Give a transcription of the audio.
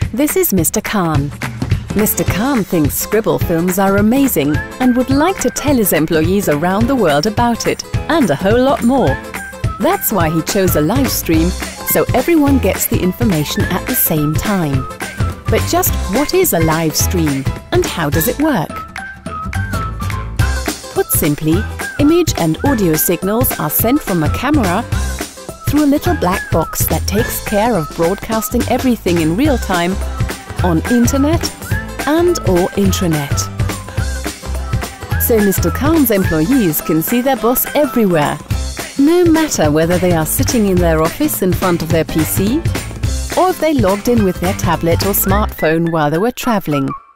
This is Mr. Khan. Mr. Khan thinks scribble films are amazing and would like to tell his employees around the world about it, and a whole lot more. That's why he chose a live stream, so everyone gets the information at the same time. But just what is a live stream and how does it work? Put simply, image and audio signals are sent from a camera through a little black box that takes care of broadcasting everything in real time on internet and/or intranet. So Mr. Khan's employees can see their boss everywhere, no matter whether they are sitting in their office in front of their PC or if they logged in with their tablet or smartphone while they were traveling.